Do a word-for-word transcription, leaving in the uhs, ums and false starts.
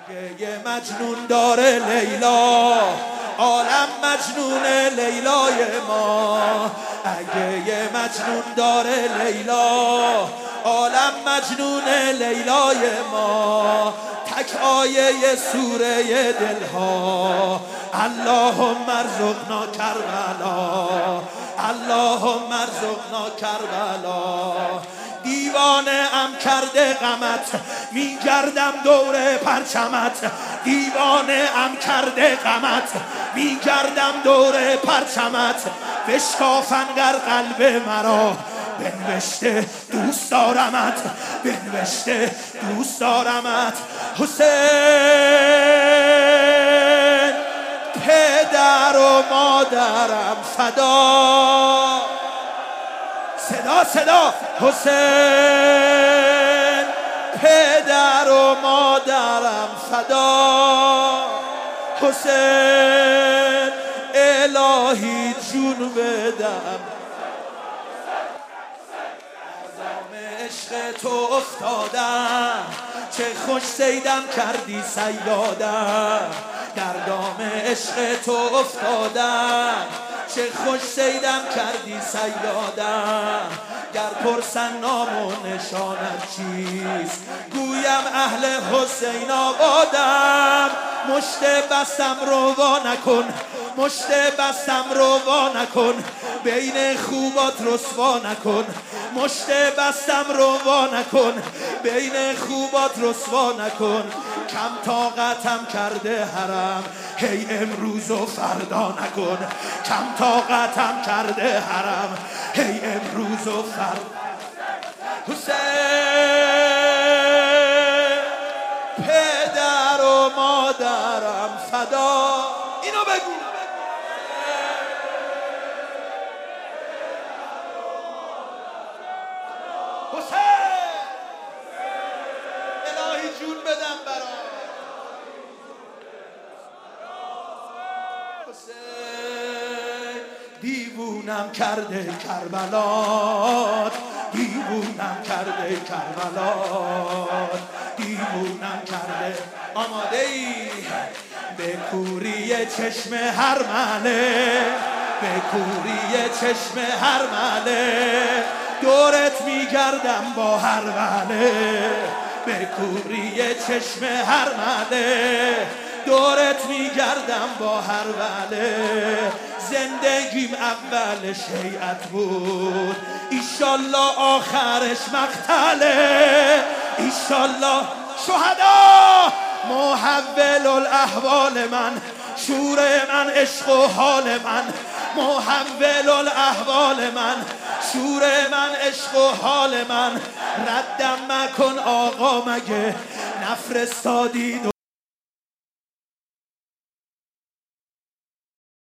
اگه یه مجنون داره لیلا، عالم مجنون لیلای ما. اگه یه مجنون داره لیلا، عالم مجنون لیلای ما. تک آیه سوره دلها، اللهم ارزقنا کربلا، اللهم ارزقنا کربلا. دیوانه ام کرده غمت، میگردم دور پرچمت. دیوانه ام کرده غمت، میگردم دور پرچمت. بشکافن گر قلب مرا، بنوشته دوست دارمت، بنوشته دوست دارمت. حسین پدر و مادرم فدا، صدا صدا. حسین پدر و مادرم فدا، حسین الهی جون بدم. دام عشق تو افتادم، چه خوش صیدم کردی صیادم. در دام عشق تو افتادم، چه خوش صیدم کردی صیادم. گر پرسن نام و نشانت چیست، گویم اهل حسین آبادم. مشت بستم رو وا نکن، مشت بستم رو وا نکن، بین خوبات رسوا نکن. مشت بستم رو وا نکن، بین خوبات رسوا نکن. کم طاقتم کرده حرم، هی امروز و فردا نکن. کم طاقتم کرده حرم، هی امروز و فردا. حسین پدر و مادرم فدا. اینو بگو. حسین الهی جون بدم برا. حسین دیوونم کرده کربلات، دیوونم کرده کربلات، دیوونم کرده. آماده ای؟ به کوری چشم هر مله، به کوری چشم هر مله. دورت میگردم با هر وله، به کوری چشم هر مله. دورت میگردم با هر وله. زندگیم اولش هیئت بود، ایشالله آخرش مقتله. ایشالله شهدا. محول الاحوال من، شور من عشق و حال من. محول الاحوال من، شور من عشق و حال من. ردم مکن آقا مگه نفرستادید